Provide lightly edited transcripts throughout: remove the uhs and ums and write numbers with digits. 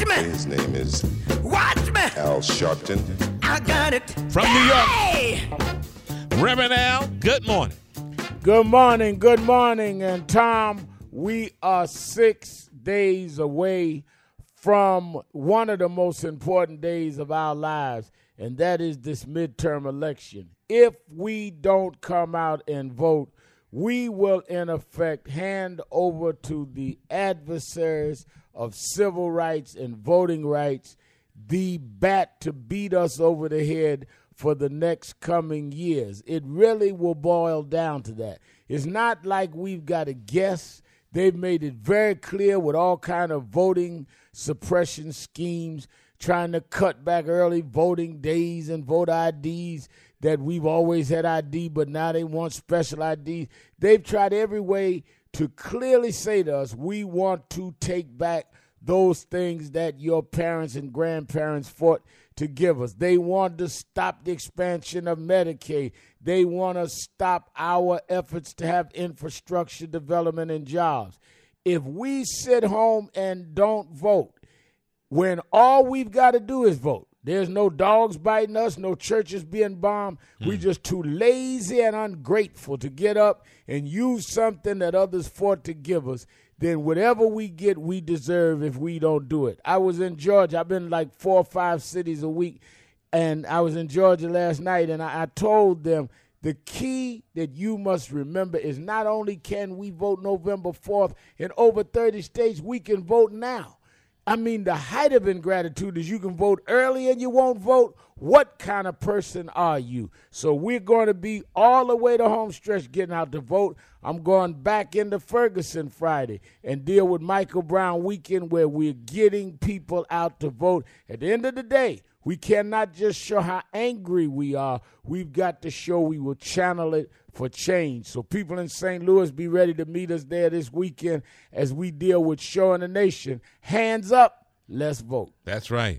Watch me. His name is Watch me. Al Sharpton. I got it. From Hey! New York, Reverend Al, good morning. Good morning. And Tom, we are 6 days away from one of the most important days of our lives, and that is this midterm election. If we don't come out and vote, we will, in effect, hand over to the adversaries of civil rights and voting rights the bat to beat us over the head for the next coming years. It really will boil down to that. It's not like we've got to guess. They've made it very clear with all kind of voting suppression schemes, trying to cut back early voting days and vote IDs, that we've always had ID, but now they want special IDs. They've tried every way to clearly say to us, we want to take back those things that your parents and grandparents fought to give us. They want to stop the expansion of Medicaid. They want to stop our efforts to have infrastructure development and jobs. If we sit home and don't vote, when all we've got to do is vote, there's no dogs biting us, no churches being bombed. We're just too lazy and ungrateful to get up and use something that others fought to give us. Then whatever we get, we deserve if we don't do it. I was in Georgia. I've been like 4 or 5 cities a week, and I was in Georgia last night, and I told them the key that you must remember is not only can we vote November 4th, in over 30 states, we can vote now. I mean, the height of ingratitude is you can vote early and you won't vote. What kind of person are you? So we're going to be all the way to home stretch getting out to vote. I'm going back into Ferguson Friday and deal with Michael Brown weekend where we're getting people out to vote. At the end of the day, we cannot just show how angry we are. We've got to show we will channel it for change. So people in St. Louis, be ready to meet us there this weekend as we deal with showing the nation, hands up, let's vote. That's right.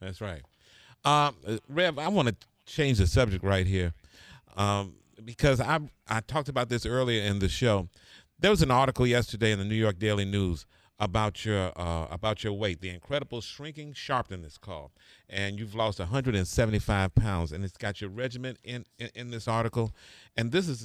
Rev, I want to change the subject right here because I talked about this earlier in the show. There was an article yesterday in the New York Daily News about your weight, the incredible shrinking Sharpton it's called, and you've lost 175 pounds, and it's got your regimen in this article, and this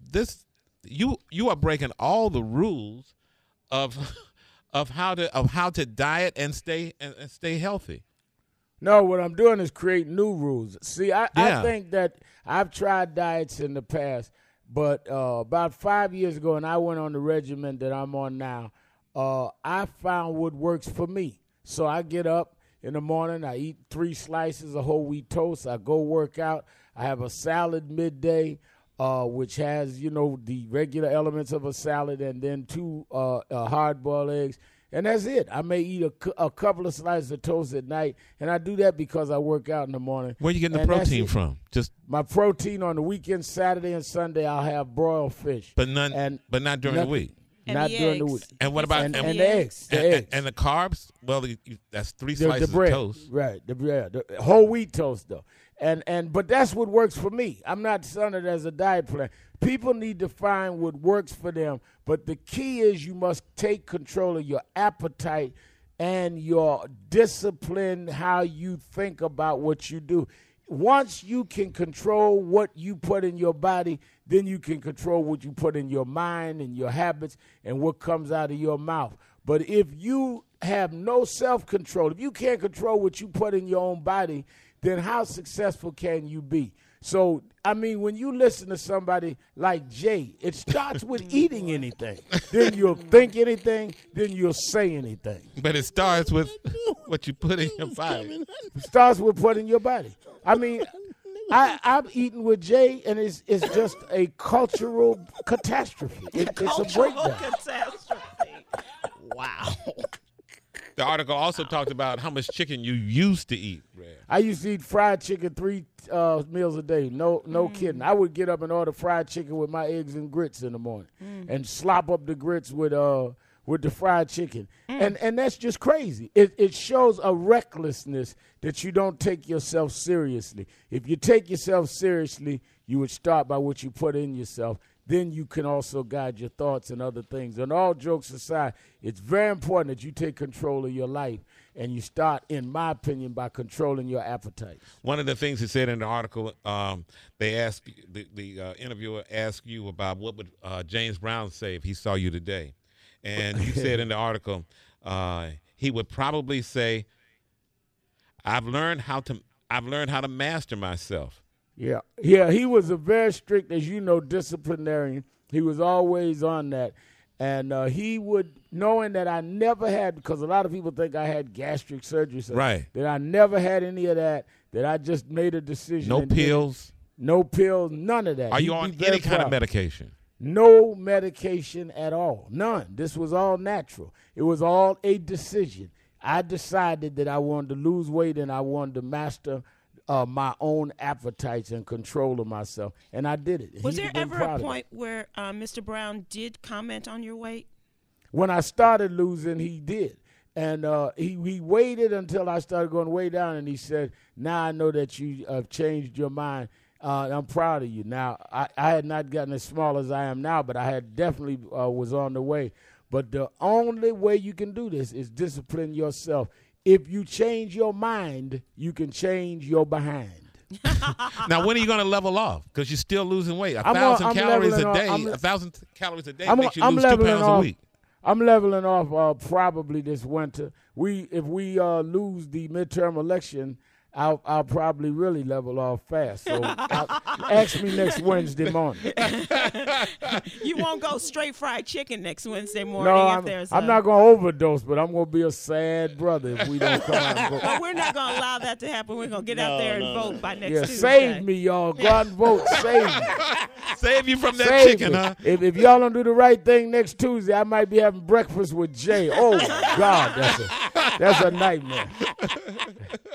you are breaking all the rules of how to diet and stay healthy. No, what I'm doing is create new rules. See, I think that I've tried diets in the past, but about 5 years ago, and I went on the regimen that I'm on now. I found what works for me. So I get up in the morning, I eat 3 slices of whole wheat toast, I go work out, I have a salad midday, which has, the regular elements of a salad, and then 2 hard-boiled eggs, and that's it. I may eat a couple of slices of toast at night, and I do that because I work out in the morning. Where are you getting the protein from? Just my protein on the weekend, Saturday and Sunday, I'll have broiled fish. But not during the week. Not during the week. And what about the eggs? And the carbs? Well, that's 3 slices bread, of toast. Right, the bread, the whole wheat toast though. But that's what works for me. I'm not selling it as a diet plan. People need to find what works for them. But the key is you must take control of your appetite and your discipline, how you think about what you do. Once you can control what you put in your body, then you can control what you put in your mind and your habits and what comes out of your mouth. But if you have no self-control, if you can't control what you put in your own body, then how successful can you be? So, I mean, when you listen to somebody like Jay, it starts with eating anything. Then you'll think anything, then you'll say anything. But it starts with what you put in your body. It starts with putting in your body. I mean, I'm eating with Jay, and it's just a cultural catastrophe. It's a breakdown. Catastrophe. Wow. The article also talked about how much chicken you used to eat, Red. I used to eat fried chicken 3 meals a day. No kidding. I would get up and order fried chicken with my eggs and grits in the morning and slop up the grits with the fried chicken. And that's just crazy. It shows a recklessness that you don't take yourself seriously. If you take yourself seriously, you would start by what you put in yourself. then you can also guide your thoughts and other things. And all jokes aside, it's very important that you take control of your life, and you start, in my opinion, by controlling your appetite. One of the things he said in the article, they asked the interviewer asked you about what would James Brown say if he saw you today, and you said in the article he would probably say, I've learned how to master myself. Yeah, he was a very strict, as you know, disciplinarian. He was always on that. And he would, knowing that I never had, because a lot of people think I had gastric surgery, so right, that I never had any of that I just made a decision. No pills? No pills, none of that. Are you on any kind of medication? No medication at all, none. This was all natural. It was all a decision. I decided that I wanted to lose weight and I wanted to master my own appetites and control of myself, and I did it. Was there ever a point where Mr. Brown did comment on your weight? When I started losing, he did. And he waited until I started going way down, and he said, now I know that you have changed your mind. I'm proud of you. Now, I had not gotten as small as I am now, but I had definitely was on the way. But the only way you can do this is discipline yourself. If you change your mind, you can change your behind. Now, when are you going to level off? Because you're still losing weight. 1,000 calories a day. 1,000 calories a day makes you lose 2 pounds a week. I'm leveling off probably this winter. If we lose the midterm election, I'll probably really level off fast. So ask me next Wednesday morning. You won't go straight fried chicken next Wednesday morning. No, I'm not going to overdose, but I'm going to be a sad brother if we don't come out and vote. But we're not going to allow that to happen. We're going to get out there and vote by next Tuesday. Save me, y'all. Go out and vote. Save me. Save you from that chicken, huh? If y'all don't do the right thing next Tuesday, I might be having breakfast with Jay. Oh, God, that's a nightmare.